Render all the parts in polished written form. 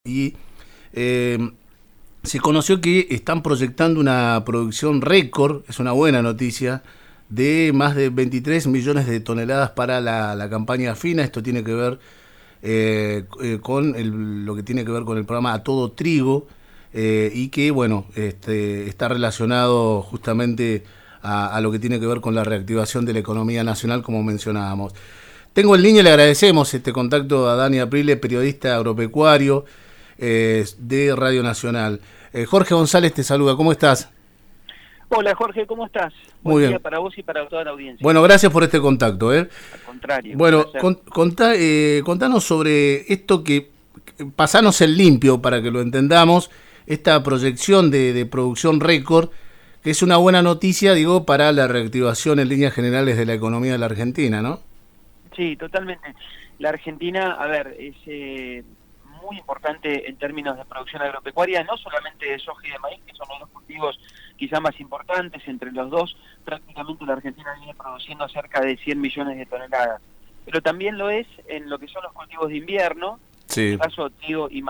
Y eh, se conoció que están proyectando una producción récord, es una buena noticia, de más de 23 millones de toneladas para la campaña fina. Esto tiene que ver con lo que tiene que ver con el programa A Todo Trigo, y que, bueno, está relacionado justamente a lo que tiene que ver con la reactivación de la economía nacional, como mencionábamos. Tengo en línea, le agradecemos este contacto a Dani Aprile, periodista agropecuario de Radio Nacional. Jorge González te saluda, ¿cómo estás? Hola Jorge, ¿cómo estás? Muy Buen bien. día para vos y para toda la audiencia. Bueno, gracias por este contacto. Al contrario. Bueno, contanos sobre esto pasanos el limpio para que lo entendamos, esta proyección de producción récord, que es una buena noticia, digo, para la reactivación en líneas generales de la economía de la Argentina, ¿no? Sí, totalmente. La Argentina, a ver, es muy importante en términos de producción agropecuaria, no solamente de soja y de maíz, que son los dos cultivos quizá más importantes. Entre los dos, prácticamente la Argentina viene produciendo cerca de 100 millones de toneladas. Pero también lo es en lo que son los cultivos de invierno, Sí. en el caso trigo y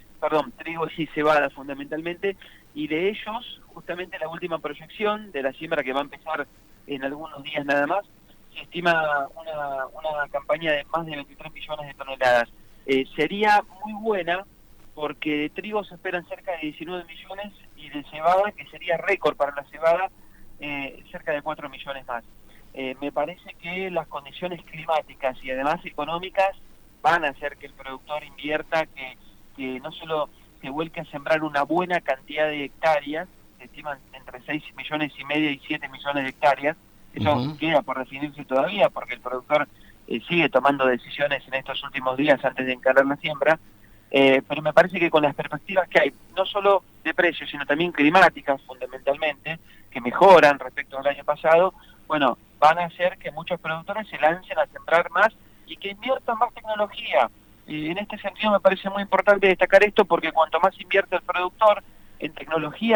cebada fundamentalmente, y de ellos, justamente la última proyección de la siembra, que va a empezar en algunos días nada más, se estima una campaña de más de 23 millones de toneladas. Sería muy buena porque de trigo se esperan cerca de 19 millones y de cebada, que sería récord para la cebada, cerca de 4 millones más. Me parece que las condiciones climáticas y además económicas van a hacer que el productor invierta, que no solo se vuelque a sembrar una buena cantidad de hectáreas, se estiman entre 6 millones y medio y 7 millones de hectáreas. Eso queda por definirse todavía, porque el productor sigue tomando decisiones en estos últimos días antes de encarar la siembra, pero me parece que con las perspectivas que hay, no solo de precios, sino también climáticas fundamentalmente, que mejoran respecto al año pasado, bueno, van a hacer que muchos productores se lancen a sembrar más y que inviertan más tecnología. En este sentido me parece muy importante destacar esto, porque cuanto más invierte el productor en tecnología,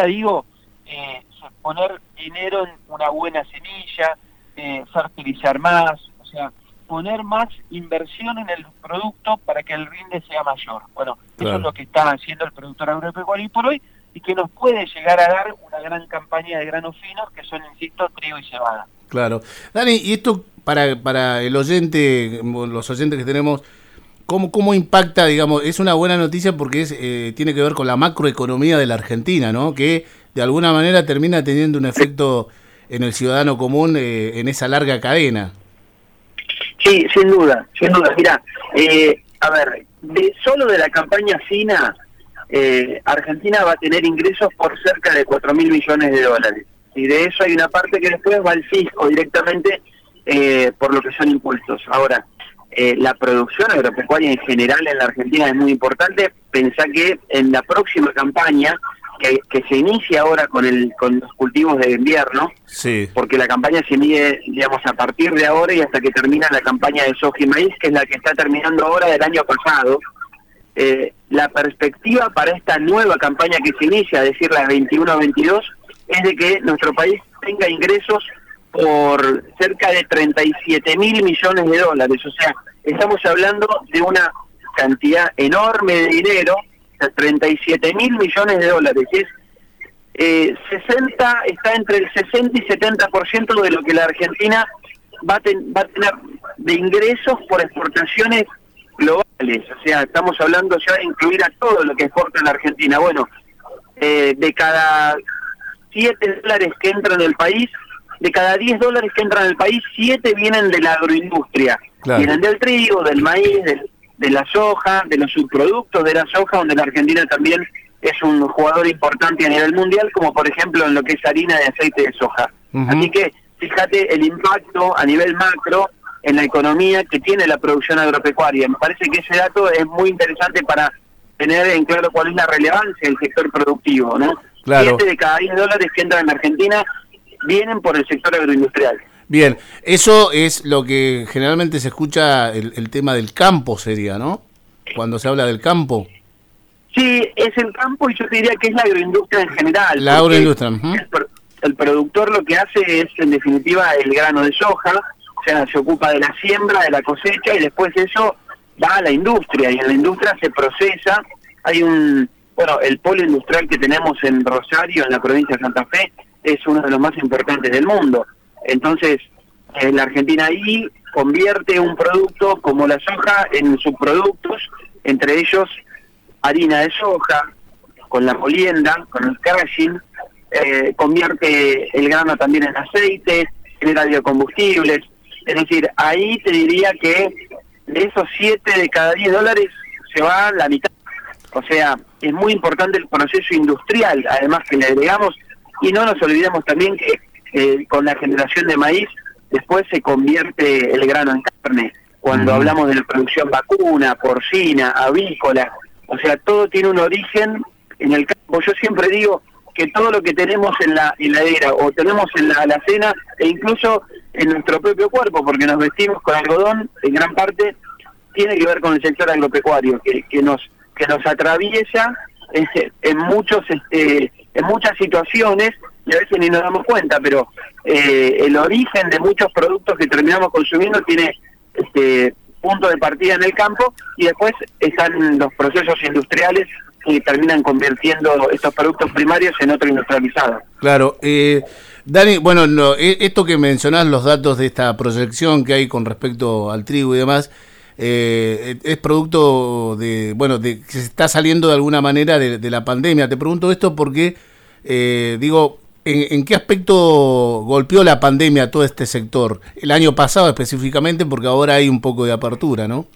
poner dinero en una buena semilla, fertilizar más, o sea, poner más inversión en el producto para que el rinde sea mayor. Bueno, claro. Eso es lo que está haciendo el productor agropecuario por hoy, y que nos puede llegar a dar una gran campaña de granos finos, que son, insisto, trigo y cebada. Claro. Dani, y esto para el oyente, los oyentes que tenemos, ¿cómo impacta, digamos? Es una buena noticia porque tiene que ver con la macroeconomía de la Argentina, ¿no? Que de alguna manera termina teniendo un efecto en el ciudadano común, en esa larga cadena. Sí, sin duda. Mirá, a ver, solo de la campaña fina, Argentina va a tener ingresos por cerca de 4.000 millones de dólares. Y de eso hay una parte que después va al fisco directamente, por lo que son impuestos. Ahora, la producción agropecuaria en general en la Argentina es muy importante. Pensá que en la próxima campaña, que se inicia ahora con los cultivos de invierno, sí, porque la campaña se mide, digamos, a partir de ahora y hasta que termina la campaña de soja y maíz, que es la que está terminando ahora del año pasado. La perspectiva para esta nueva campaña que se inicia, es decir, la 21-22, es de que nuestro país tenga ingresos por cerca de 37.000 millones de dólares. O sea, estamos hablando de una cantidad enorme de dinero, 37.000 millones de dólares. Está entre el 60 y 70% de lo que la Argentina va a tener de ingresos por exportaciones globales. O sea, estamos hablando ya de incluir a todo lo que exporta la Argentina. Bueno, de cada 7 dólares que entran en el país, de cada 10 dólares que entran en el país, 7 vienen de la agroindustria. Claro. Vienen del trigo, del maíz, de la soja, de los subproductos de la soja, donde la Argentina también es un jugador importante a nivel mundial, como por ejemplo en lo que es harina de aceite de soja. Así que fíjate el impacto a nivel macro en la economía que tiene la producción agropecuaria. Me parece que ese dato es muy interesante para tener en claro cuál es la relevancia del sector productivo, ¿no? Claro. 7 de cada 10 dólares que entran en Argentina vienen por el sector agroindustrial. Bien, eso es lo que generalmente se escucha, el tema del campo sería, ¿no? Cuando se habla del campo. Sí, es el campo, y yo te diría que es la agroindustria en general. La agroindustria. El productor lo que hace es, en definitiva, el grano de soja, o sea, se ocupa de la siembra, de la cosecha, y después eso va a la industria, y en la industria se procesa Bueno, el polo industrial que tenemos en Rosario, en la provincia de Santa Fe, es uno de los más importantes del mundo. Entonces, la Argentina ahí convierte un producto como la soja en subproductos, entre ellos harina de soja, con la molienda, con el crushing, convierte el grano también en aceite, genera biocombustibles. Es decir, ahí te diría que de esos 7 de cada 10 dólares se va la mitad. O sea, es muy importante el proceso industrial, además que le agregamos, y no nos olvidemos también que con la generación de maíz después se convierte el grano en carne. Cuando hablamos de la producción vacuna, porcina, avícola, o sea, todo tiene un origen en el campo. Yo siempre digo que todo lo que tenemos en la heladera o tenemos en la alacena e incluso en nuestro propio cuerpo, porque nos vestimos con algodón, en gran parte tiene que ver con el sector agropecuario, que nos atraviesa en muchas situaciones, y a veces ni nos damos cuenta, pero el origen de muchos productos que terminamos consumiendo tiene punto de partida en el campo, y después están los procesos industriales que terminan convirtiendo estos productos primarios en otro industrializado. Claro. Dani, bueno, esto que mencionás, los datos de esta proyección que hay con respecto al trigo y demás, es producto de que se está saliendo de alguna manera de la pandemia. Te pregunto esto porque, ¿en qué aspecto golpeó la pandemia a todo este sector? El año pasado específicamente, porque ahora hay un poco de apertura, ¿no?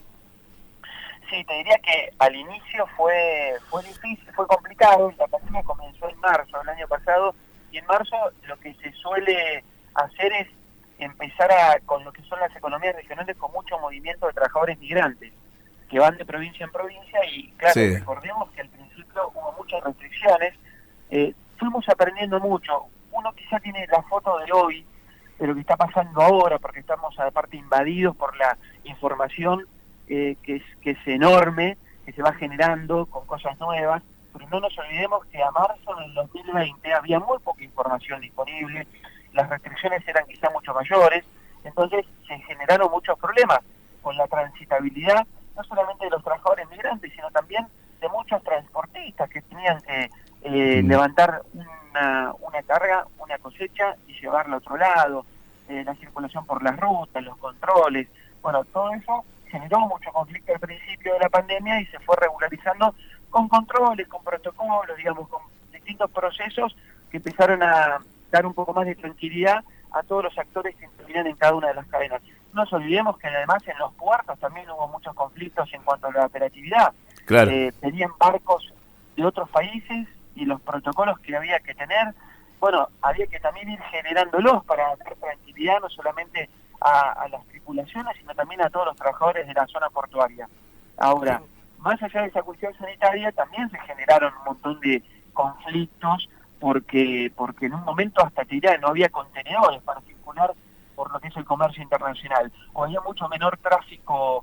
Sí, te diría que al inicio fue difícil, fue complicado. La pandemia comenzó en marzo del año pasado, y en marzo lo que se suele hacer es empezar con lo que son las economías regionales, con mucho movimiento de trabajadores migrantes que van de provincia en provincia, y claro, sí. Recordemos que al principio hubo muchas restricciones, fuimos aprendiendo mucho. Uno quizá tiene la foto de hoy, de lo que está pasando ahora, porque estamos aparte invadidos por la información que es enorme, que se va generando con cosas nuevas, pero no nos olvidemos que a marzo del 2020 había muy poca información disponible, las restricciones eran quizá mucho mayores, entonces se generaron muchos problemas con la transitabilidad, no solamente de los trabajadores migrantes, sino también de muchos transportistas que tenían que levantar una carga, una cosecha y llevarla a otro lado, la circulación por las rutas, los controles, bueno, todo eso generó mucho conflicto al principio de la pandemia y se fue regularizando con controles, con protocolos, digamos, con distintos procesos que empezaron a dar un poco más de tranquilidad a todos los actores que intervienen en cada una de las cadenas. No nos olvidemos que además en los puertos también hubo muchos conflictos en cuanto a la operatividad. Claro. Tenían barcos de otros países y los protocolos que había que tener, bueno, había que también ir generándolos para dar tranquilidad no solamente a las tripulaciones, sino también a todos los trabajadores de la zona portuaria. Ahora, más allá de esa cuestión sanitaria, también se generaron un montón de conflictos, porque en un momento hasta te dirá, no había contenedores para circular por lo que es el comercio internacional, o había mucho menor tráfico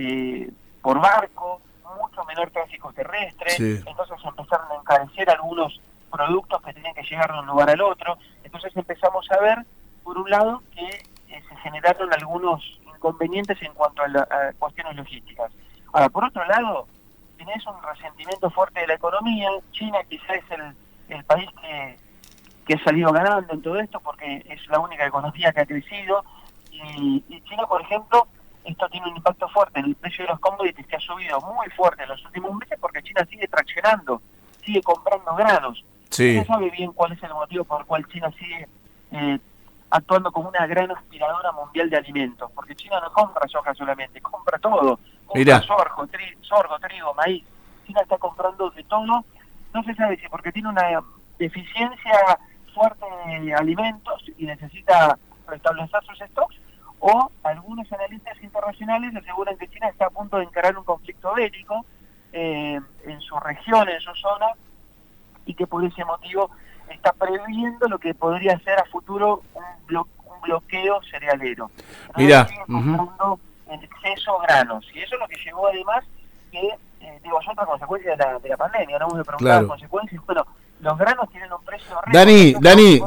por barco, mucho menor tráfico terrestre, sí. Entonces empezaron a encarecer algunos productos que tenían que llegar de un lugar al otro, entonces empezamos a ver, por un lado, que se generaron algunos inconvenientes en cuanto a cuestiones logísticas. Ahora, por otro lado, tenés un resentimiento fuerte de la economía. China quizás es el país que ha salido ganando en todo esto porque es la única economía que ha crecido, y China, por ejemplo, esto tiene un impacto fuerte en el precio de los commodities, que ha subido muy fuerte en los últimos meses porque China sigue traccionando, sigue comprando granos. Sí. No se sabe bien cuál es el motivo por el cual China sigue actuando como una gran aspiradora mundial de alimentos, porque China no compra soja solamente, compra todo, compra sorgo, trigo, maíz. China está comprando de todo, no se sabe si porque tiene una deficiencia fuerte de alimentos y necesita restablecer sus stocks, o algunos analistas internacionales aseguran que China está a punto de encarar un conflicto bélico en su región, en su zona, y que por ese motivo está previendo lo que podría ser a futuro un bloqueo cerealero. Mira, comprando en exceso granos, y eso es lo que llevó además que, es otra consecuencia de la pandemia, no vamos a preguntar claro. Las consecuencias, bueno, los granos tienen un precio récord. Dani,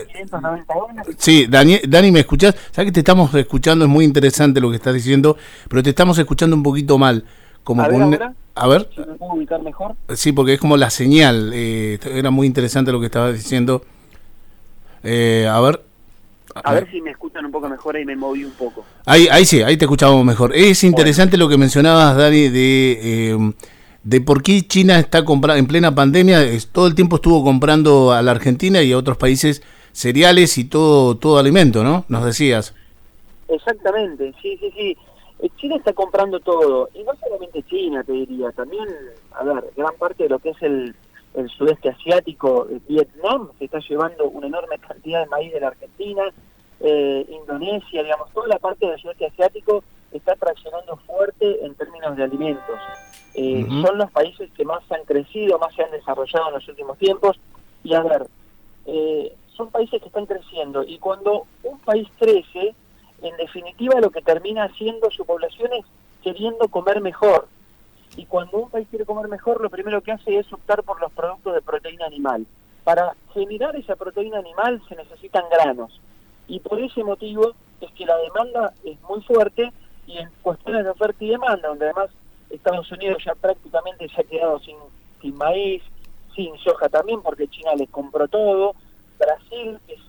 sí, Dani, ¿me escuchás? Sabes que te estamos escuchando, es muy interesante lo que estás diciendo, pero te estamos escuchando un poquito mal. como a ver, con... ahora, A ver, si me puedo ubicar mejor. sí, porque es como la señal. Era muy interesante lo que estabas diciendo. A ver. A ver si me escuchan un poco mejor, ahí me moví un poco. Ahí sí, ahí te escuchamos mejor. Es interesante lo que mencionabas, Dani, de por qué China está comprando en plena pandemia. Todo el tiempo estuvo comprando a la Argentina y a otros países cereales y todo alimento, ¿no? Nos decías. Exactamente, sí. China está comprando todo, y no solamente China, te diría, también, a ver, gran parte de lo que es el sudeste asiático, Vietnam, se está llevando una enorme cantidad de maíz de la Argentina, Indonesia, digamos, toda la parte del sudeste asiático está traccionando fuerte en términos de alimentos. Son los países que más han crecido, más se han desarrollado en los últimos tiempos, y a ver, son países que están creciendo, y cuando un país crece, en definitiva lo que termina haciendo su población es queriendo comer mejor. Y cuando un país quiere comer mejor, lo primero que hace es optar por los productos de proteína animal. Para generar esa proteína animal se necesitan granos. Y por ese motivo es que la demanda es muy fuerte, y en cuestiones de oferta y demanda, donde además Estados Unidos ya prácticamente se ha quedado sin maíz, sin soja también, porque China les compró todo. Brasil es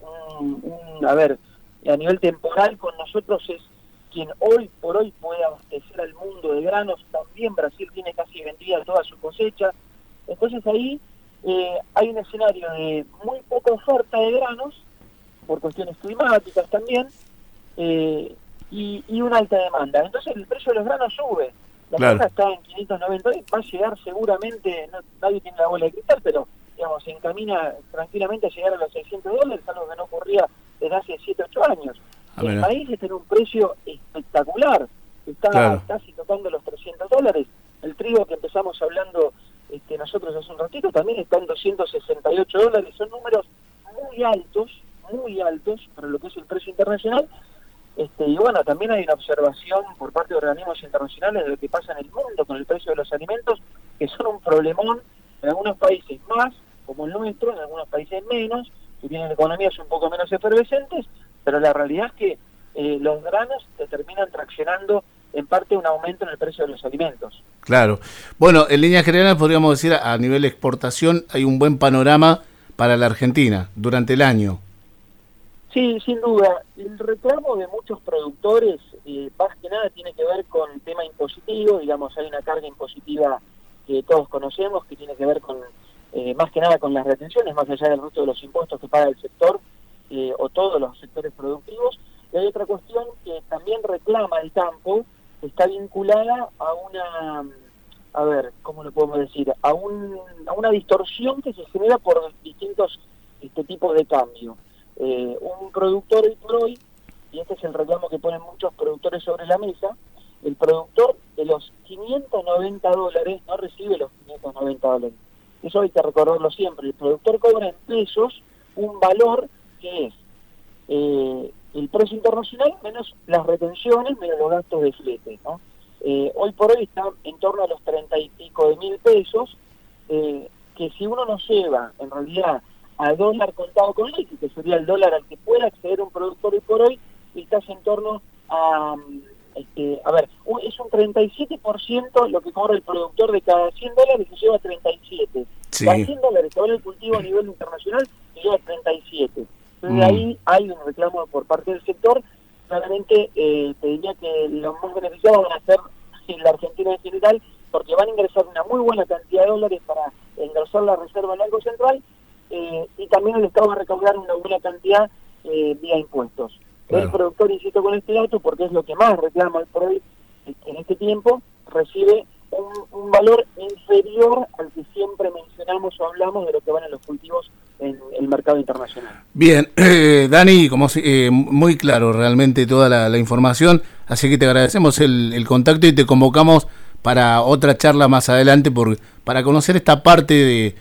a nivel temporal con nosotros es quien hoy por hoy puede abastecer al mundo de granos. También Brasil tiene casi vendida toda su cosecha. Entonces ahí hay un escenario de muy poca oferta de granos, por cuestiones climáticas también, y una alta demanda. Entonces el precio de los granos sube. La soja está en 590 dólares, va a llegar seguramente, nadie tiene la bola de cristal, pero digamos, se encamina tranquilamente a llegar a los $600, algo que no ocurría desde hace 7-8 años. El maíz está en un precio espectacular, está casi tocando los $300. El trigo, que empezamos hablando nosotros hace un ratito, también está en $268. Son números muy altos para lo que es el precio internacional. Y bueno, también hay una observación por parte de organismos internacionales de lo que pasa en el mundo con el precio de los alimentos, que son un problemón en algunos países más, como el nuestro, en algunos países menos, que tienen economías un poco menos efervescentes, pero la realidad es que los granos te terminan traccionando en parte un aumento en el precio de los alimentos. Claro. Bueno, en líneas generales podríamos decir, a nivel de exportación hay un buen panorama para la Argentina durante el año. Sí, sin duda. El reclamo de muchos productores, más que nada, tiene que ver con el tema impositivo. Digamos, hay una carga impositiva que todos conocemos, que tiene que ver con más que nada con las retenciones, más allá del resto de los impuestos que paga el sector o todos los sectores productivos. Y hay otra cuestión que también reclama el campo, que está vinculada a una, a ver, ¿cómo lo podemos decir? A una distorsión que se genera por distintos tipos de cambio. Un productor hoy por hoy, y este es el reclamo que ponen muchos productores sobre la mesa, el productor de los $590 no recibe los $590. Eso hay que recordarlo siempre. El productor cobra en pesos un valor que es el precio internacional menos las retenciones, menos los gastos de flete, ¿no? Hoy por hoy está en torno a los 30 y pico de mil pesos, que si uno nos lleva en realidad a dólar contado con liqui, que sería el dólar al que pueda acceder un productor hoy por hoy, estás en torno a es un 37% lo que cobra el productor. De cada $100 se lleva 37. Sí. Cada $100 que vale el cultivo a nivel internacional se lleva 37. Entonces ahí hay un reclamo por parte del sector. Claramente te diría que los más beneficiados van a ser la Argentina en general, porque van a ingresar una muy buena cantidad de dólares para engrosar la reserva del Banco Central, y también el Estado va a recaudar una buena cantidad vía impuestos. Claro. El productor, insisto con este dato, porque es lo que más reclama hoy por hoy, en este tiempo, recibe un valor inferior al que siempre mencionamos o hablamos de lo que van a los cultivos en el mercado internacional. Bien, Dani, como muy claro realmente toda la información, así que te agradecemos el contacto y te convocamos para otra charla más adelante para conocer esta parte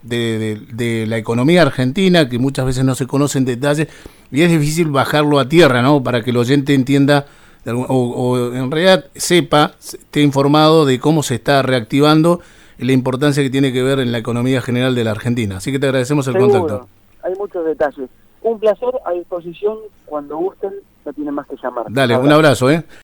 de la economía argentina, que muchas veces no se conoce en detalle y es difícil bajarlo a tierra, ¿no? Para que el oyente entienda o en realidad sepa, esté informado de cómo se está reactivando y la importancia que tiene que ver en la economía general de la Argentina. Así que te agradecemos el contacto. Hay muchos detalles. Un placer, a disposición, cuando gusten, no tienen más que llamar. Dale, un abrazo,